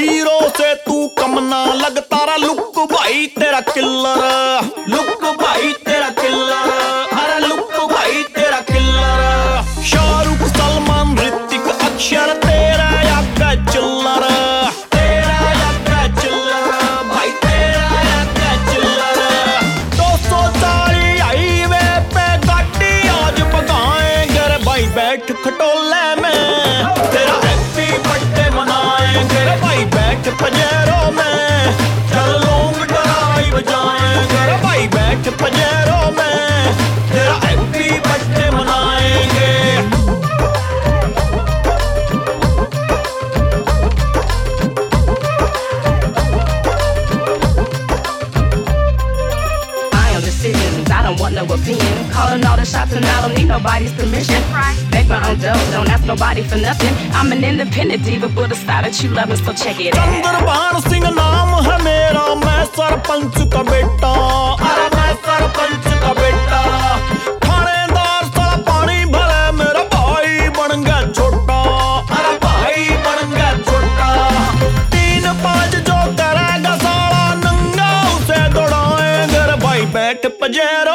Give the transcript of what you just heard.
Hero से तू कम ना लगता रा, लुक भाई तेरा किल्लर, लुक भाई तेरा किल्लर, अरे लुक भाई तेरा किल्लर। शाहरुख सलमान ऋतिक अक्षर तेरा आगे चिल्लर, तेरा आगे चिल्लर, भाई तेरा आगे चिल्लर। 240 हाईवे पे गाड़ी आज भगाएंगे रे भाई, बैठ खटोले में तेरा हैप्पी बर्थडे मनाएंगे रे भाई, बैठ पजेरों में चल लॉन्ग ड्राइव जाएंगे रे भाई, बैठ पजेरों में तेरा हैप्पी बर्थडे मनाएंगे। I don't want no opinion. Calling all the shots and I don't need nobody's permission. Make my own dough, don't ask nobody for nothing. I'm an independent diva with a style that you love, so check it out. Chandrabhan Singh नाम है मेरा, मैं सरपंच का बेटा, अरे मैं सरपंच का बेटा। थानेदार साला पानी भरे मेरा भाई बन गया छोटा, अरे भाई बन गया छोटा। 3-5 जो करेगा साला नंगा उसे दौड़ाएंगे रे भाई, बैठ पजेरा